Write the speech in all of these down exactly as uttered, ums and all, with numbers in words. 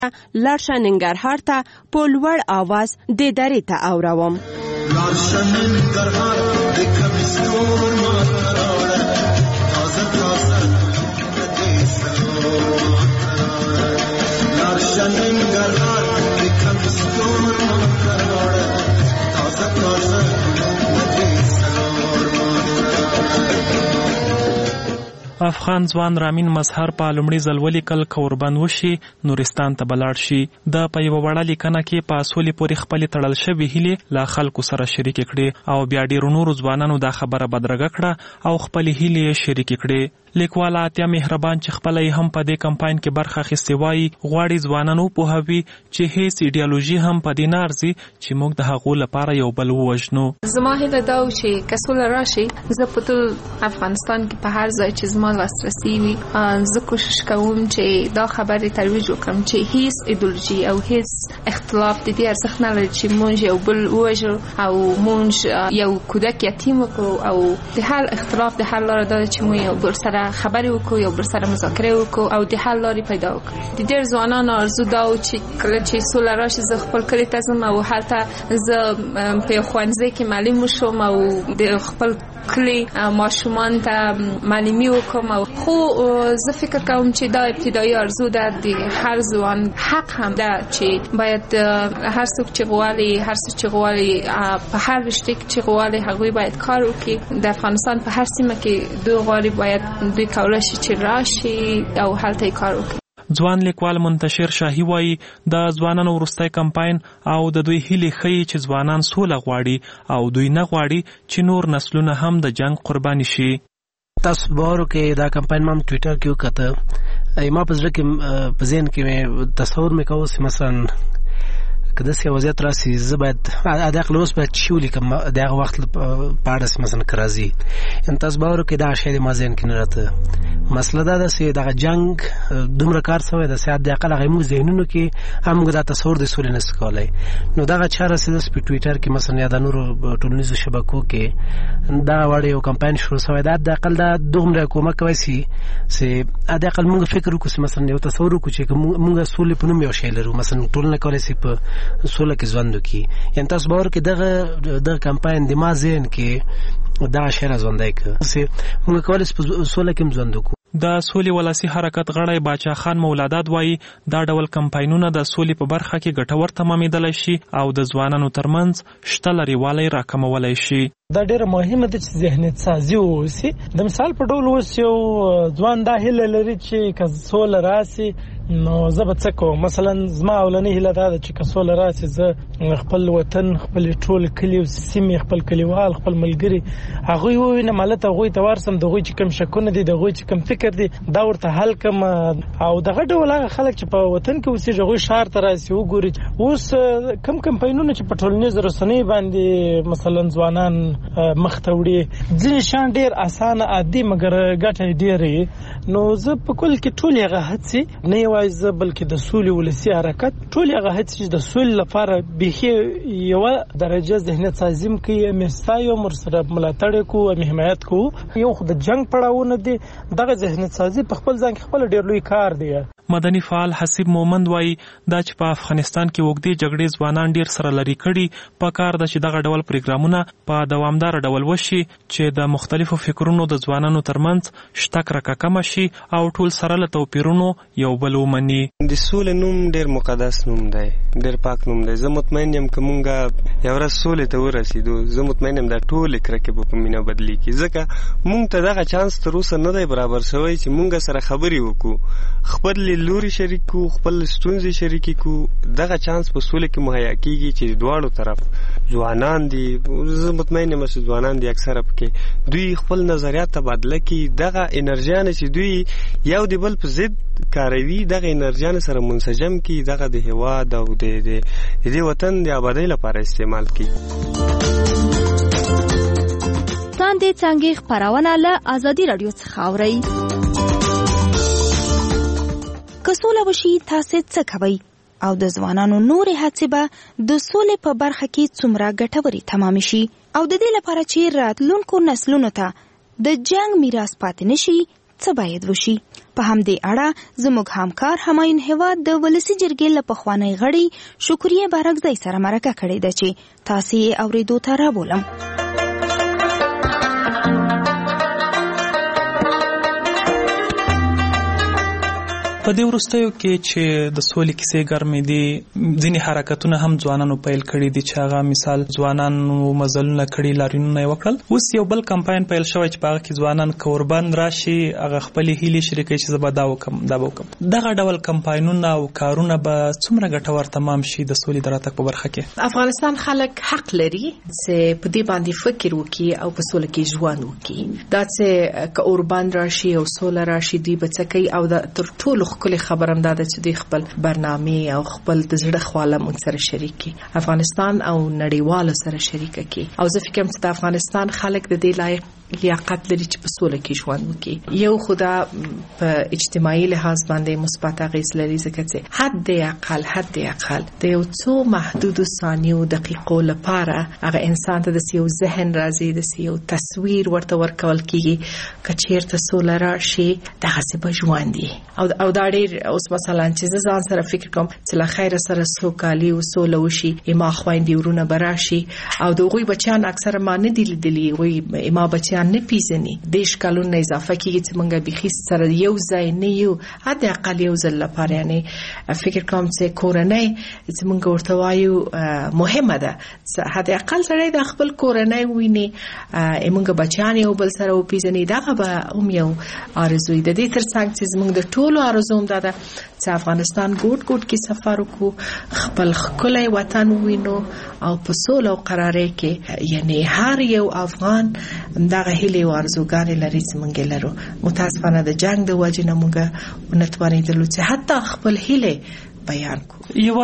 لاړشه ننګرهار ته په لوړ آواز دې درې ته اوروم. لاړشه ننګرهار د کمیسور ماته راوړه تازه تازه د دې سلور ماته راوړه. لاړشه ننګرهار د کمیسور ماته راوړه تازه تازه د دې سلور ماته راوړه. افغان ځوان رامین مظهر په لومړي ځل ولیکل که وربند وشي نورستان ته به لاړ شي. د په یوه وړه لیکنه کې په سولې پورې خپلې تړل شوې هیلې له خلکو سره شریکې کړې او بیا ډېرو نورو ځوانانو دا خبره بدرګه کړه او خپلې هیلې یې شریکې کړې. لیکوال اتیا مهربان چې خپله یې هم په دې کمپاین کې برخه اخیستې وایي غواړي ځوانان وپوهوي چې هیڅ ایډیالوژي هم په دې نه ارزي چې موږ د هغو لپاره یو بل ووژنو. زما هیله دا و چې که سوله راشي زه په ټول افغانستان کې په هر ځای چې زما لاسرسي وي زه کوشش کوم چې دا خبرې ترویج وکړم چې هیڅ ایډیالوژي او هیڅ اختلاف د دې ارزښت نه لري چې موږ یو بل ووژنو او موږ یو کودک یتیم وکړو او د حل اختلاف د حل لاره دا چې موږ یو بل سره خبرې وکړو یو بل سره مذاکره وکړو او د حل لارې پیدا وکړو. د ډېر ځوانانو آرزو دا و چې کله چې سوله راشي زه خپل کلي ته ځم او هلته زه په یو ښوونځي کې معلم وشم او د خپل کلی ماشومان ته معلمي وکړم. خو زه فکر کوم چې دا ابتدایي آرزو ده د هر ځوان حق هم ده چې باید هر څوک چې غواړي هر څه چې غواړي په هر رشته کې چې غواړي هغوی باید کار وکړي. د افغانستان په هر سیمه کې دوی غواړي باید دوی کولی شي چې راشي او هلته یې کار وکړي. ځوان لیکوال منتشر شاهي وایي د ځوانانو وروستی کمپاین او د دوی هیلې ښیي چې ځوانان سوله غواړي او دوی نه غواړي چې نور نسلونه هم د جنگ قرباني شي. تاسو باور کې دا کمپاین ما ټویټر کې وکړه ما په زړه کې په ذهن کې تصور مې کوو چې مثلا که داسې وضعیت راسي زه باید د عقل اوس باید چې ولیکم د هغه وخت په اړه مثلا که راځي یعنې تاسو باور کې دغه شی د ما ذهن کې نه راته. مسله دا ده چې دغه جنګ دومره کار شوی ده چې د عقل هغه زموږ ذهنونو کې هم موږ دا تصور د سولې نشو کولی. نو دغه چاره چې داسې په ټویټر کې مثلا یا د نورو ټولنیزو شبکو کې دا وړ یو کمپاین شروع شوی ده د عقل دا دومره کومک کوی شي چې د عقل موږ فکر وکړو چې مثلا یو تصور وکړو چې موږ سولې په نوم یو شی لرو مثلا ټولنه کولی شي په سوله کې ژوند وکړي. یعنې تاسو باور کې دغه دغه کمپاین د ما ذهن کې دغه شی راژوندی کړه چې موږ کولی شو په سوله کې هم ژوند وکړو. د سولې ولسی حرکت غړی باچا خان مولادات وایي دا ډول کمپاینونه د سولې په برخه کې ګټور تمامېدلی شي او د ځوانانو ترمنځ شته لرېوالی راکمولی شي. دا ډیره مهمه ده چې ذهنیت سازي ووسي. د مثال په ډول اوس یو ځوان دا هیله لري چې که سوله راسي نو زه به څه کوم. مثلا زما اولنۍ هیله دا ده چې که سوله راسي زه خپل وطن خپل ټول کلي او سیمې خپل کلیوال خپل ملګري هغوی ووینم هلته هغوی ته ورسم د هغوی چې کوم شکونه دي د هغوی چې کوم فکر دي دا ورته حل کړم او دغه ډول هغه خلک چې په وطن کې اوسېږي هغوی ښار ته راسي وګوري. اوس کوم کمپاینونه چې په ټولنیزو رسنیو باندې مثلا ځوانان مخ ته وړي ځینې شیان ډېر اسانه عادي مګر ګټه یې ډېرې. نو زه په کل کې ټولې هغه هڅې نه یوازې زه بلکې د سولې ولسي حرکت ټولې هغه هڅې چې د سولې لپاره بیخي یوه درجه ذهنیت سازي م کوي هم یې ستایو هم ورسره ملاتړ یې کوو هم یې حمایت کوو. یو خو د جنګ پړاوونه دي دغه ذهنیت سازي په خپل ځان کې خپله ډېر لوی کار دی. مدني فعال حسیب مومند وایي دا چې په افغانستان کې اوږدې جګړې ځوانان ډېر سره لرې کړي په کار ده چې دغه ډول پروګرامونه په دوامداره ډول وشي چې د مختلفو فکرونو د ځوانانو ترمنځ شته کرکه کمه شي او ټول سره له توپیرونو یو بل ومني. د سولې نوم ډېر مقدس نوم دی ډېر پاک نوم دی. زه مطمئن یم که مونږ یو ورځ سولې ته ورسېدو زه مطمئن یم دا ټولې کرکې به په مینه بدلېږي ځکه مونږ ته دغه چانس تر اوسه نه دی برابر شوی چې مونږ سره خبرې وکړو خپل لوري شریک کو خپل ستونزې شریکې کو. دغه چانس په سولې کې مهیا کېږي چې دواړو طرف ځوانان دي زه مطمئن یم چې ځوانان دي اکثره پکې دوی خپل نظریات تبادله کړي دغه انرژیانې چې دوی یو د بل په ضد کاروي دغه انرژیانې سره منسجم کړي دغه د هېواد او د دې وطن د آبادۍ لپاره استعمال کړي. څاندې څانګې خپرونه له ازادي راډیو څخه اورئ. که سوله وشي تاسې څه کوئ او د ځوانانو نورې هڅې به د سولې په برخه کې څومره ګټورې تمامې شي او د دې لپاره چې راتلونکو نسلونو ته د جنګ میراث پاتې نشي څه باید وشي؟ په همدې اړه زموږ همکار همایون هیواد د ولسي جرګې له پخوانۍ غړي شکریه بارکزی سره مرکه کړې ده چې تاسې یې اورېدو ته رابولم. په دې وروستیو کې چې د سولې کیسې ګرمې دي، ځینې حرکتونه هم ځوانانو پیل کړي دي چې هغه مثال ځوانانو مزلونه کړي، لاریونونه یې وکړل. اوس یو بل کمپاین پیل شوی چې په هغه کې ځوانان که ورباند راشي هغه خپلې هیلې شریکوي چې زه به دا وکړم دا به وکړم. دغه ډول کمپاینونه او کارونه به څومره ګټور تمام شي د سولې د راتګ په برخه کې؟ افغانستان خلک حق لري چې په دې باندې فکر وکړي او په سوله کې ژوند وکړي. دا چې که اورباند راشي او سوله راشي دوی به څه کوي، او تر ټولو کله خبرم دا ده چې دوی خپل برنامه او خپل د زړه خواله موږ سره شریک کړي، افغانستان او نړیوالو سره شریک کړي. او زه فکر کوم چې د افغانستان خلک د دې لایق لیاقت لري چې په سوله کې ژوند وکړي. یو خدا په اجتماعي لحاظ باندې مثبت اغېز لري، ځکه چې حد اقل حد اقل د یو څو محدودو ثانیو دقیقو لپاره هغه انسان ته د یو ذهن راځي، د یو تصویر ورته ورکول کېږي که چېرته سوله راشي دغسې به ژوند وي. او دا ډېر اوس مثلا چې زه ځان سره فکر کوم چې له خیره سره سوکالي او سوله وشي، اما خویندې ورونه به راشي او د هغوی بچیان اکثره ما نه دي لیدلي، هغوی اما بچیان نه پیژني. دېرش کلونه اضافه کېږي چې موږ بیخي سره یو ځای نه یو، حد اقل یو ځل لپاره. یعنې فکر کوم چې کورنۍ چې موږ ورته وایو مهمه ده، حد اقل سړی د خپل کورنۍ وویني، موږ بچیان یو بل سره وپیژني. دغه به هم یو آرزو وي. د دې تر څنګ چې موږ د ټولو آرزو هم دا ده چې افغانستان ګوټ ګوټ کې سفر وکړو، خپل ښکلی وطن ووینو او په سوله او قرارۍ کې. یعنې هر یو افغان دغه هیلې او ارزوګانې لري چې موږ لرو. متاسفانه د جنگ د وجې نه موږ ونه توانېدلو چې حتی خپل هیلې بیان کو.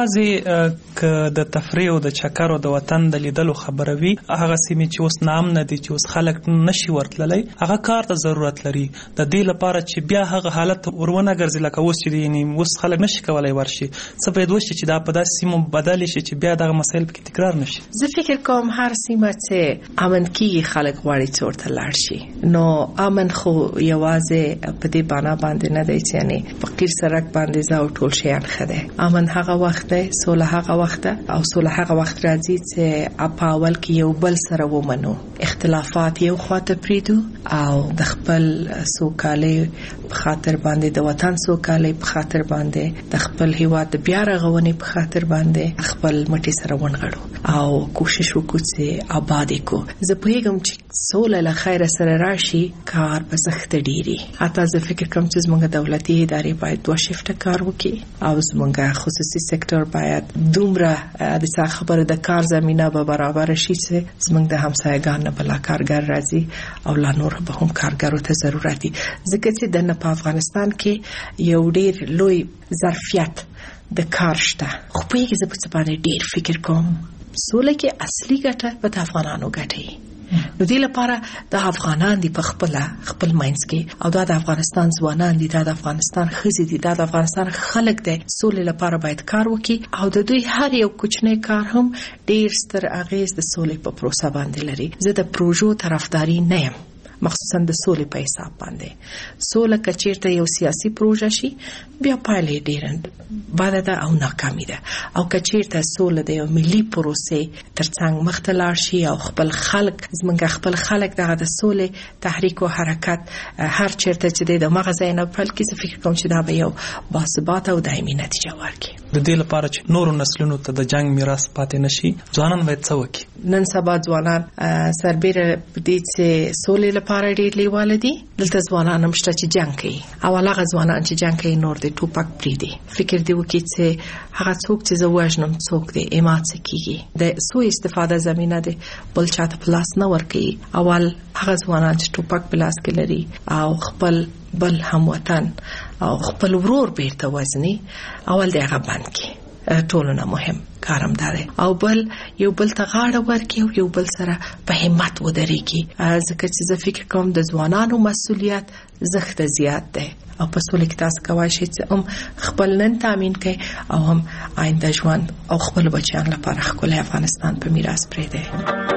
یوازې که د تفریح او د چکر او د وطن د لیدلو خبره وي، هغه سیمې چې اوس ناامنه دي، چې اوس خلک نشي ورتللی، هغه کار ته ضرورت لري د دې لپاره چې بیا هغه حالت ورونه ګرځي لکه اوس چې دی. یعنې اوس خلک نشي کولی ورشي. څه باید وشي چې دا په داسې سیمو بدل شي چې بیا دغه مسایل پکې تکرار نشي؟ زه فکر کوم هر سیمه چې امن کېږي خلک غواړي چې ورته لاړ شي. نو امن خو یوازې په دې بنا باندې نه دی چې یعنې فقیر سرک باندې ځه او ټول شیان ښه دی. امن هغه وخت دی، سوله هغه وخت ده، او سوله هغه وخت راځي چې په اول کې یو بل سره ومنو، اختلافات یو خواته پریدو او د خپل سوکالۍ په خاطر باندې، د وطن سوکالۍ په خاطر باندې، د خپل هیواد د بیا رغونې په خاطر باندې خپل مټې سره ونغړو او کوشش وکړو چې آباد کو. زه پوهیږم چې سوله له خیره سره راشي کار به سخت ډیری. حتی زه فکر کوم چې زموږ دولتي ادارې باید دوه شفته کار وکړي او زموږ خصوصي سکتور باید دومره د څه خبره د کار زمینه به برابر شي چې زموږ د همسایګانو بلا کارګر راځي او لا نور به هم کارګرو ته ضرورت دي. ځکه چې د په افغانستان کې یو ډیر لوی ظرفیت د کار شته. خو په یوه ځای په څه باندې ډیر فکر کوم سوله کې اصلي ګټه په افغانانو ګټي. نو دې لپاره د افغانان دی په خپل خپل ماینس کې، او دا د افغانستان ځوانان دي، دا د افغانستان ښځې دي، دا د افغانستان خلک دي. سولې لپاره باید کار وکړي او د دوی هر یو کوچنی کار هم ډیر ستر اغیز د سولې په پروسه باندې لري. زه د پروژو طرفداري نه یم، مخصوصا د سولې په حساب باندې. سوله که چیرته یو سیاسي پروژه شي بیا پایلې ډېر بده ده او ناکامي ده، او که چیرته سوله د یو ملي پروسې ترڅنګ مخ ته لاړ شي او خپل خلک زمونږ خپل خلک دغه د سولې تحریک او حرکت هر چیرته چې د دماغ ځای نه پیل کړي، زه فکر کوم چې دا به یو باثباته او دایمي نتیجه ورکړي. د دې لپاره چې نورو نسلونو ته د جنگ میراث پاتې نشي، ځوانان باید څه وکړي؟ نن سبا ځوانان سربېره په دې چې سولې لپاره ډېر لیواله دي. دلته ځوانان هم شته چې جنګ کوي، او هغه ځوانان چې جنګ کوي نور د ټوپک پرېږدي. فکر دی وکړي چې هغه څوک چې زه وژنم څوک دی، اما څه کېږي. د سوء استفاده زمینه دی بل چاته په لاس نه ورکوي. اول هغه ځوانان چې ټوپک په لاس کې لري او خپل بل هموطن او خپل ورور بیرته وژني، اول دی هغه بند کړي. ټولو نه مهم کارم داره، او بل یو بل ته غاړه ورکړي او یو بل سره په همت ودرېږي. ځکه چې زه فکر کوم د ځوانانو مسؤلیت زښته زیات دی، او په سوله کې تاسو کولی شئ چې هم خپل نن تامین کړئ او هم آینده ژوند او خپل بچیان لپاره ښکلی افغانستان په میراث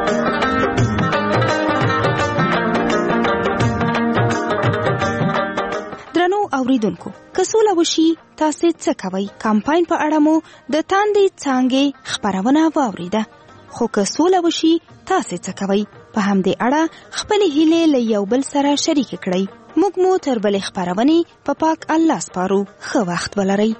پرېږدئ. اوریدونکو که سوله وشي تاسو څه کوئ؟ کمپاین په اړه مو د تاندې څانګې خبرونه واوریده، خو که سوله وشي تاسو څه کوئ؟ په همدې اړه خپلې هیلې له یو بل سره شریک کړئ. موږ مو تر بلې خبرونې په پا پاک الله سپارو. ښه وخت ولرئ.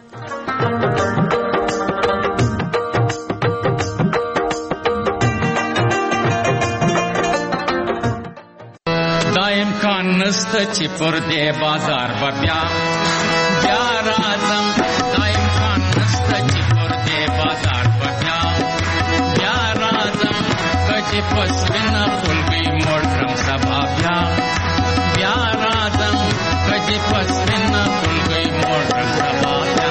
دا امکان نسته چې پر دې بازار به بیا بیا راځم. دا امکان نسته چې پر دې بازار به بیا بیا راځم. که چې په سپینه خولګۍ موړ کړم سبا بیا بیا راځم. که چې په سپینه خولګۍ موړ کړم سبا بیا.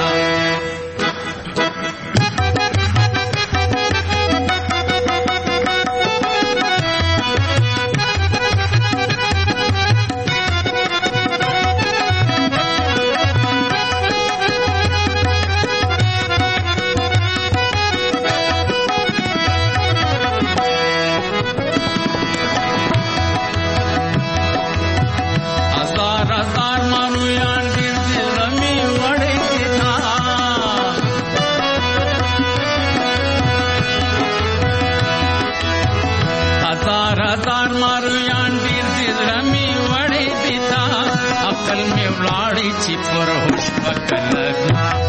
عقل میں ولاړی چې پر هوش پکلګ